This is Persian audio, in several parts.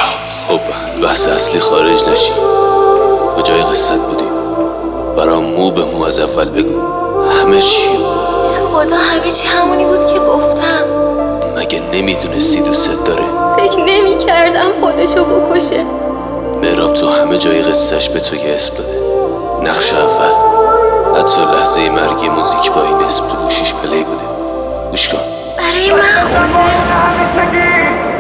خب از بحث اصلی خارج نشیم. کجای قصت بودیم؟ برام مو به مو از اول بگو همه چی. خدا همه چی همونی بود که گفتم. مگه نمیدونستی دوست داره؟ فکر نمی کردم خودشو بکشه. مهراب تو همه جای قصهش به تو یه اسم داده. نقش اول حتی لحظه مرگی موزیک با این اسم تو گوشیش پلی بوده. گوش کن. برای من خونده.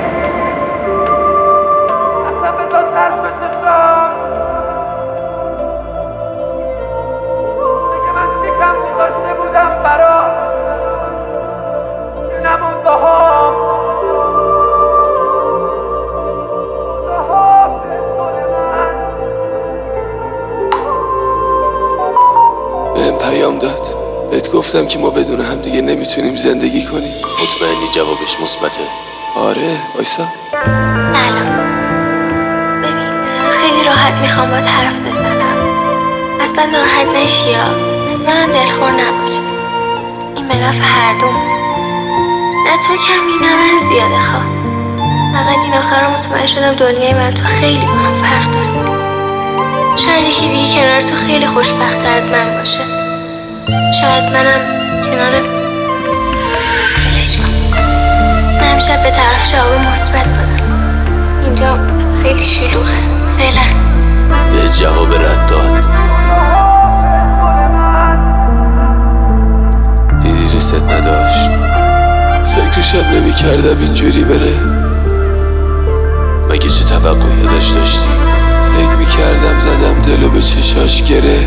بهم پیام داد. بهت گفتم که ما بدون هم دیگه نمیتونیم زندگی کنیم. مطمئنی جوابش مثبته؟ آره وایسا. سلام. ببین خیلی راحت میخوام باهات حرف بزنم. اصلا ناراحت نشی یا از منم دلخور نباشی. این به نفع هر دوم. نه تو کمی نه من زیاده خواه. فقط این آخر مطمئن شدم دنیای من تو خیلی با هم فرق داره. شاید یکی دیگه کنار تو خیلی خوشبخت‌تر از من باشه. شاید منم کنار ولش کن. من همیشه به طرف جواب مثبت بدم. اینجا خیلی شلوغه. فعلا به جواب رد داد. دیدی ریست نداشت. فکرشم نمی کردم اینجوری بره. مگه چه توقعی ازش داشتی؟ فکر می کردم زدم دلو به چشاش گره.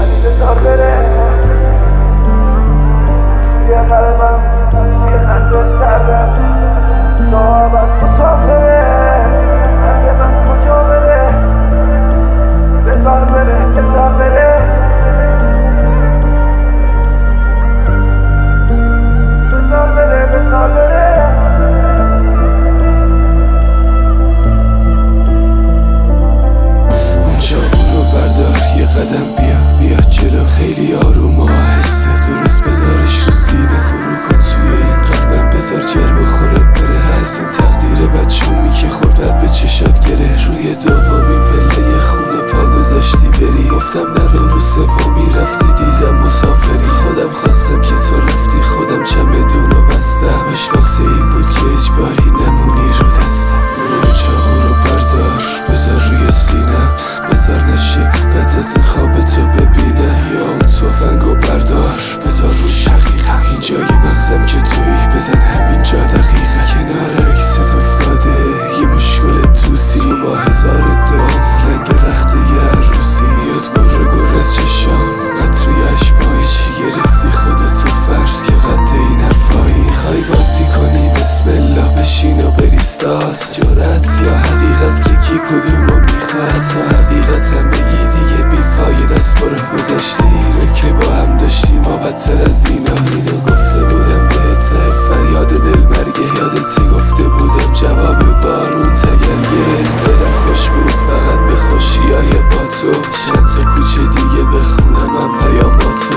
قدم بیا جلو خیلی آروم و آهسته. درست بذارش رو سینه فرو کن توی این قلبم. بذار جر بخوره بره از این تقدیر بد شومی که خورد به چشات گره. روی دومی پله خونه پا گذاشتی بری. گفتم نرو رو سومی رفتی دیدم مسافری. خودم خواستم که تو رفتی خودم چمدونو بستم. اش واسه این بود که اجباری نمونی رو دستم. چاقو رو بردار بذار روی سینم. بذار نشه بعد از این خواب تو ببینه. یا اون تفنگو بردار بذار رو شقیقم. این جای مغزم که تویی بزن همینجا دقیقه. کنار اکست افتاده یه مشکل توسی. تو با هزار دام رنگ رخت یه عروسی. میاد گر از چشام قطری اشبایی. چی گرفتی خودتو فرض که قد این حرفایی. میخوای بازی کنی بسم الله بشین و بریستاس. جرأت یا حقیقت که کی کدومو میخواد. تو حقیقتم بگی دیگه بیفاید از برو. گذشته ای رو که با هم داشتیم ما بدتر از اینا. اینو گفته بودم بهت فریاد دل مرگه. یادت گفته بودم جواب بارون تگرگه. دلم خوش بود فقط به خوشیای با تو. چند تا کوچه دیگه بخونم هم پیاماتو.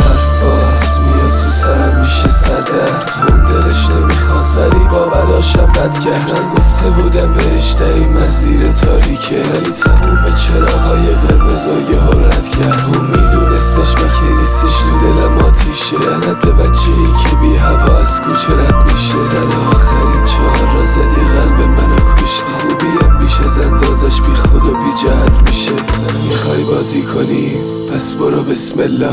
حرفات میاد تو سرم میشه سردرد. اون دلش نمیخواست ولی با بلاشم بد کرد. من گفته بودم بهش دهیم از زیر تاریکه. ولی تموم چراغای قرمز و یه رد کرد. اون میدونستش وقتی نیستش تو دلم آتیشه. لعنت به بچه ای که بی هوا از کوچه رد میشه. سر آخرین چهار را زدی قلب منو کشتی. خوبیم بیش از اندازش بی خود و بی جهت میشه. میخوای بازی کنی پس برو بسم الله.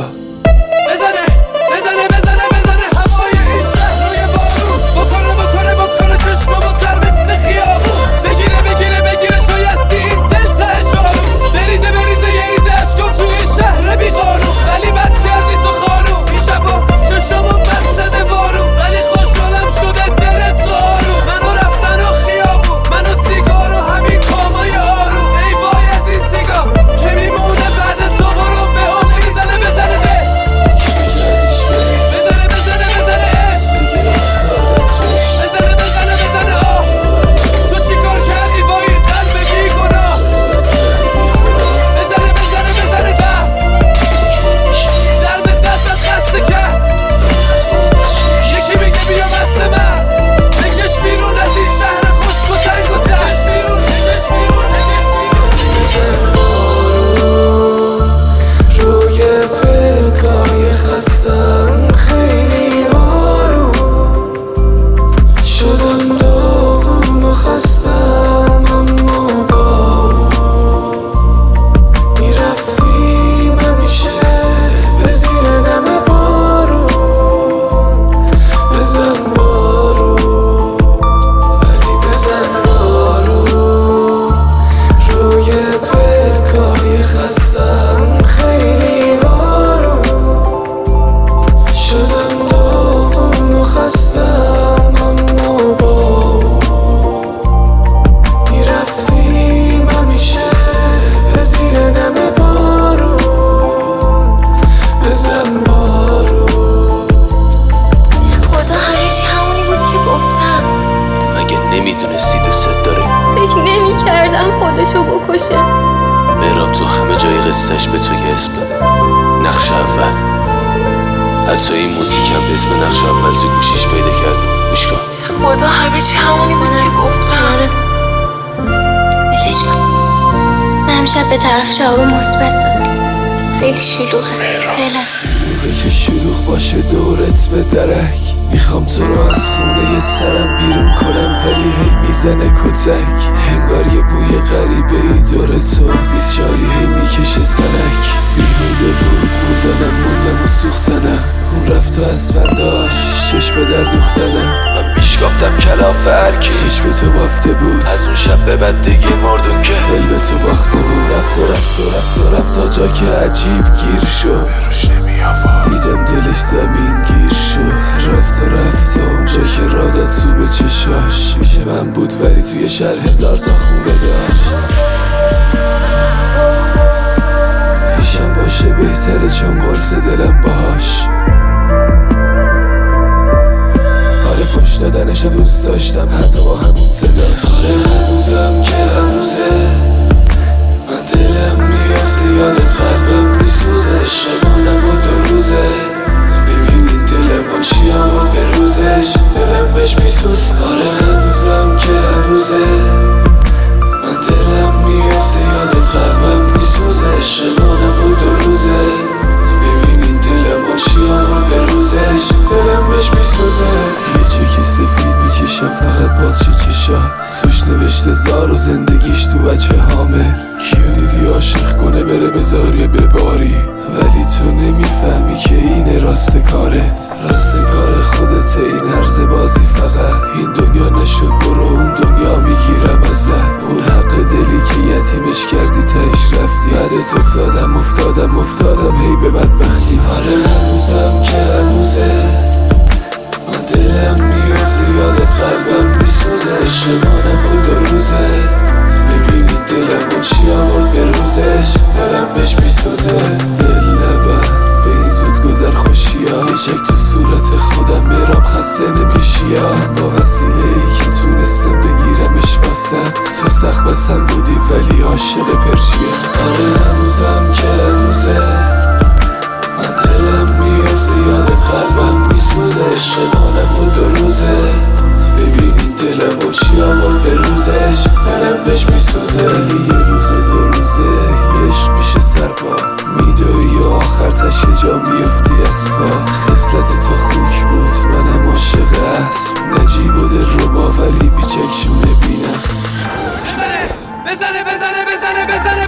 میدونستی دوست داره. فکر نمی کردم خودشو بکشه. مهراب تو همه جای قصهش به تو یه اسم داده، نقش اول. حتی این موزیک هم به اسم نقش اول تو گوشیش پیدا کرده. گوش کن. خدا همه چی همونی بود که گفتم. ولش کن. من همیشه به طرف جواب مثبت دادم. خیلی شلوغه. فعلا شلوغه که شلوغ باشه دورت به درک. میخوام تو رو از خونه سرم بیرون کنم ولی هی میزنه کتک. انگار یه بوی غریبه ای دور تو، بیچاری هی میکشه سرک. بیهوده بود موندم و سوختنم. اون رفت و از فرداش چشم در دوختنم. من میشکافتم کلاف هرکی چشم تو بافته بود. از اون شب به بعد دیگه مردون که دل به تو باخته بود. رفت تا جا که عجیب گیر شد. دیدم دلش زمین گیر شد. رفت اونجا که را داد تو به چشاش. میشه من بود ولی توی شهر هزار تا خونه داشت. پیشم باشه بهتره چون قرص دلم باهاش. آره فش دادنش دوست داشتم حتی با همون صداش. آره هنوزم که هنوزه من دلم میافته یادت قلبم میسوزه. شبانم و دو روزه ببینید دلم چی آورد به روزش. دلم بهش میسوز. آره هنوزم که هنوزه من دلم میافته یادت قلبم میسوزه. شبانم و دو روزه ببینید دلم چی آورد به روزش. دلم بهش میسوزه. یه چک سفید میکشم فقط باز چشات. سوش نوشته زار و زندگیش تو بچه هامه. کیو دیدی عاشق کنه بره بذاری بباری ولی تو نمیفهمی که اینه راست کارت. راست کار خودت این عرض بازی فقط. این دنیا نشد برو اون دنیا میگیرم ازت. اون حق دلی که یتیمش کردی تهش رفتی. بعدت افتادم هی به بدبختی. آره هنوزم که هنوزه من دلم میافته یادت قلبم میسوزه. شبانم و دو روزه ببینید دلم چی آورد به روزش. دلم بهش میسوزه. دل نبر به این زود گذر خوشیا. یه چک تو صورت خودم مهراب خسته نمیشیم. با وسیله ای که تونستم بگیرمش واسم. تو سخت بسم بودی ولی عاشق پرشیم. آره هنوزم که هنوزه من دلم میافته یادت قلبم میسوزه. شبانم و دو روزه ببینید دلم چی آورد به روزش. دلم بهش میسوزه. یه روزه دو روزه یه عشق میشه سرپا. میدوی و آخر تش جا میفتی از پا. خصلت تو خوک بود منم عاشق اسب. نجیب و دل رو با ولی بیچکشونه بینم. بزنه